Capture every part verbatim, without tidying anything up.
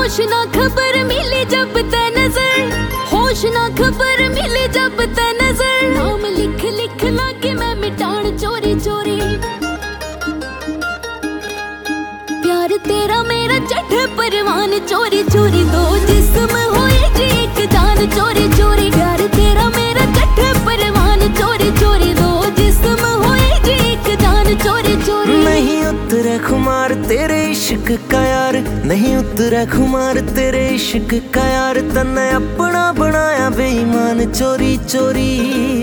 होश ना खबर मिली जब ते नजर, होश ना खबर मिली जब ते नजर। नाम लिख लिख लाके मैं मिटान चोरी चोरी, प्यार तेरा मेरा चढ़े परवान चोरी चोरी। दो जिस्म होए जी एक जान चोरी चोरी, प्यार तेरा मेरा चढ़े परवान चोरी चोरी। दो जिस्म होए जी एक जान चोरी चोरी। नहीं उतरे खुमार तेरे इश्क का यार, नहीं उतरे खुमार तेरे इश्क का यार। तन्ने अपना बनाया बेईमान चोरी चोरी,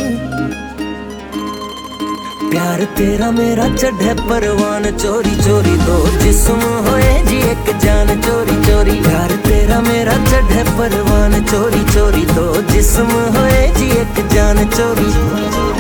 प्यार तेरा मेरा चढ़े परवान चोरी चोरी। दो जिस्म होए जी एक जान चोरी चोरी, प्यार तेरा मेरा चढ़े परवान चोरी चोरी। दो जिस्म होए जी एक जान चोरी चोरी।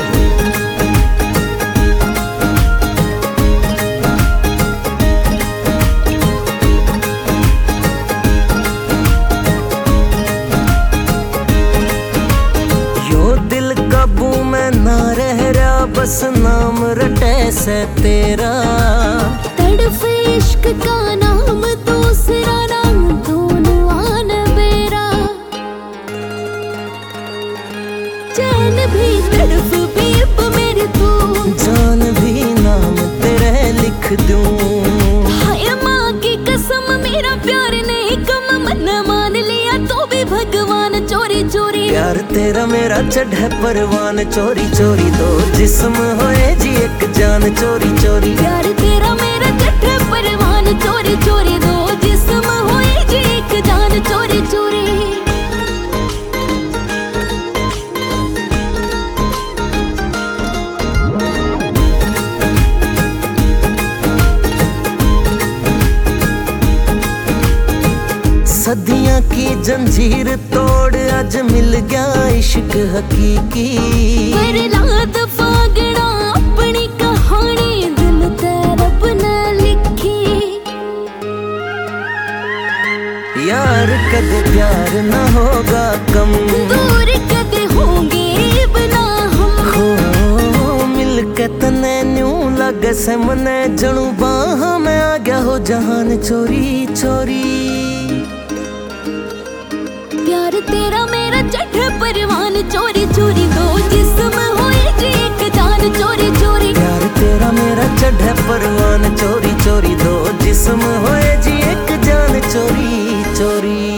दिल काबू में ना रह रहा बस नाम रटे से तेरा। तड़फ इश्क का नाम दूसरा नाम दोनों आन बेरा। चैन भी तड़फ भी अब मेरे तू, जान भी नाम तेरे लिख दूं। हाय माँ की कसम मेरा प्यार नहीं कम, मन मान लिया तो भी भगवान चोरी चोरी। प्यार तेरा मेरा चढ़े परवान चोरी चोरी। दो जिस्म होए जी एक जान चोरी चोरी, प्यार तेरा मेरा चढ़े परवान चोरी चोरी। दो जिस्म होए जी एक जान चोरी चोरी। सदियां की जंजीर तोड़ आज मिल गया इश्क हकीकी। प्रहलाद फागड़ा अपनी कहानी दिल ते रब ने लिखी। यार कदे प्यार ना होगा कम, दूर कदे होंगे बिना हम। हो मिल के तने न्यू लगे से मने जणू बाह में आ गया हो जहान चोरी चोरी। प्यार तेरा मेरा चढ़े परवान चोरी चोरी। दो जिस्म होए जी एक जान चोरी चोरी, प्यार तेरा मेरा चढ़े परवान चोरी चोरी। दो जिस्म होए जी एक जान चोरी चोरी।